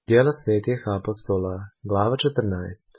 Djela svetih apostola, glava 14.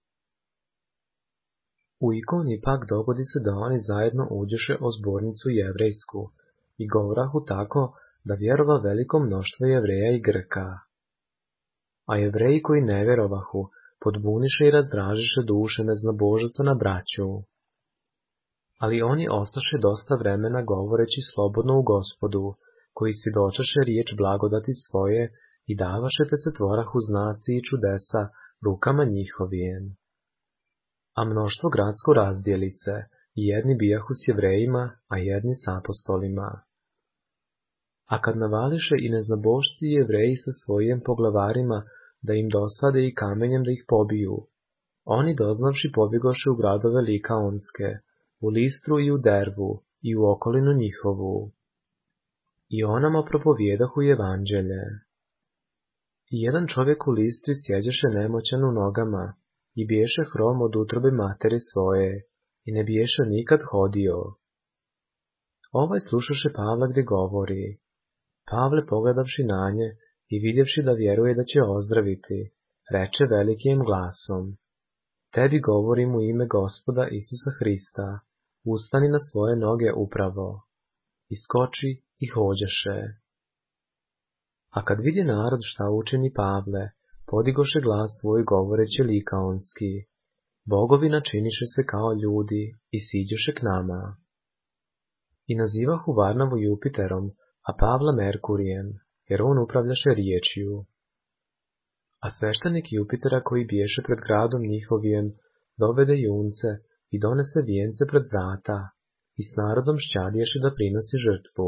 U Ikoniji pak dogodi se da oni zajedno uđeše o zbornicu jevrejsku i govorahu tako da vjerova veliko mnoštvo Jevreja i Grka. A Jevreji koji ne vjerovahu podbuniše i razdražiše duše neznabožaca na braću. Ali oni ostaše dosta vremena govoreći slobodno u Gospodu, koji svjedočaše riječ blagodati svoje i davaše te se tvorahu znaci i čudesa rukama njihovijem. A mnoštvo gradsko razdijeli se, i jedni bijahu s Jevrejima, a jedni s apostolima. A kad navališe i neznabošci i Jevreji sa svojim poglavarima da im dosade i kamenjem da ih pobiju, oni doznavši pobjegoše u gradove Likaonske, u Listru i u Dervu i u okolinu njihovu. I onama propovjedahu evanđelje. I jedan čovjek u Listri sjeđeše nemoćan u nogama i biješe hrom od utrobe materi svoje i ne biješe nikad hodio. Ovaj slušaše Pavla gdje govori. Pavle pogledavši na nje i vidjevši da vjeruje da će ozdraviti, reče velikim glasom: Tebi govorim u ime Gospoda Isusa Hrista, ustani na svoje noge upravo. Iskoči i hođeše. A kad vidi narod šta učini Pavle, podigoše glas svoj govoreći likaonski. Bogovi načiniše se kao ljudi i siđoše k nama. I nazivahu Varnavu Jupiterom, a Pavla Merkurijem, jer on upravljaše riječju. A sveštenik Jupitera koji biješe pred gradom njihovijem, dovede junce i donese vijence pred vrata i s narodom šćadješe da prinosi žrtvu.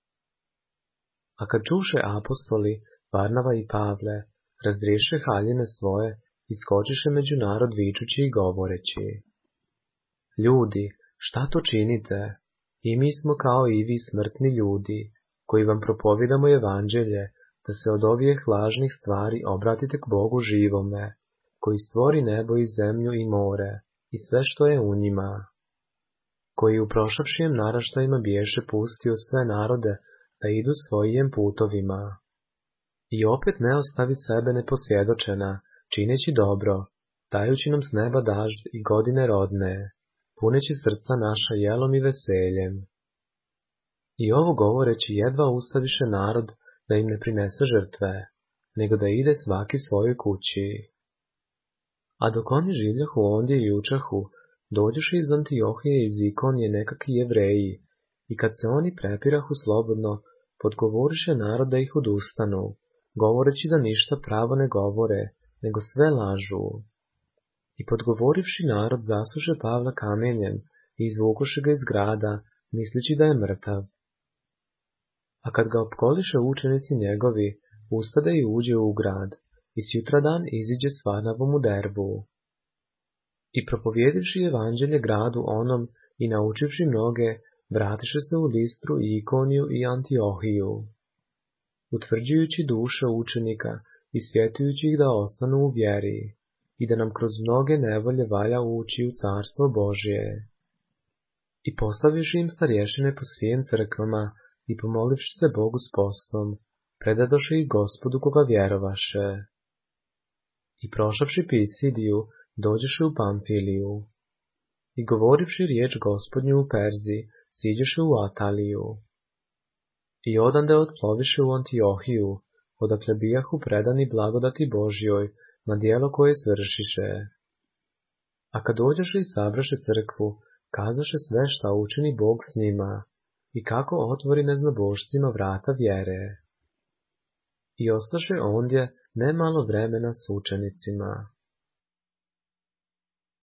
A kad čuše apostoli, Varnava i Pavle, razriješe haljine svoje i skočiše među narod vičući i govoreći: Ljudi, šta to činite? I mi smo kao i vi smrtni ljudi, koji vam propovidamo evanđelje, da se od ovih lažnih stvari obratite k Bogu živome, koji stvori nebo i zemlju i more, i sve što je u njima, koji u prošavšijem naraštajima biješe pustio sve narode da idu svojim putovima. I opet ne ostavi sebe neposvjedočena, čineći dobro, dajući nam s neba dažd i godine rodne, puneći srca naša jelom i veseljem. I ovo govoreći jedva ustaviše narod da im ne prinese žrtve, nego da ide svaki svojoj kući. A dok oni življahu ondje i učahu, dođoše iz Antiohije i iz Ikonije nekakvi Jevreji, i kad se oni prepirahu slobodno, podgovoriše narod da ih odustanu, govoreći da ništa pravo ne govore, nego sve lažu. I podgovorivši narod zasuše Pavla kamenjem i izvukoše ga iz grada, misleći da je mrtav. A kad ga opkoliše učenici njegovi, ustade i uđe u grad, i sjutradan iziđe s Varnavom u Derbu. I propovjedivši evanđelje gradu onom i naučivši mnoge, vratiše se u Listru i Ikoniju i Antiohiju, utvrđujući duše učenika i svjetujući ih da ostanu u vjeri, i da nam kroz mnoge nevolje valja ući u carstvo Božje. I postavivši im starješine po svim crkvama i pomolivši se Bogu s postom, predadoše ih Gospodu koga vjerovaše. I prošavši Pisidiju, dođeše u Pamfiliju. I govorivši riječ Gospodnju u Perziji, siđeše u Ataliju. I odande otploviše u Antiohiju, odakle bijahu predani blagodati Božjoj na djelo koje svršiše. A kad dođeše i sabraše crkvu, kazaše sve šta učini Bog s njima i kako otvori neznabošcima vrata vjere. I ostaše ondje ne malo vremena s učenicima.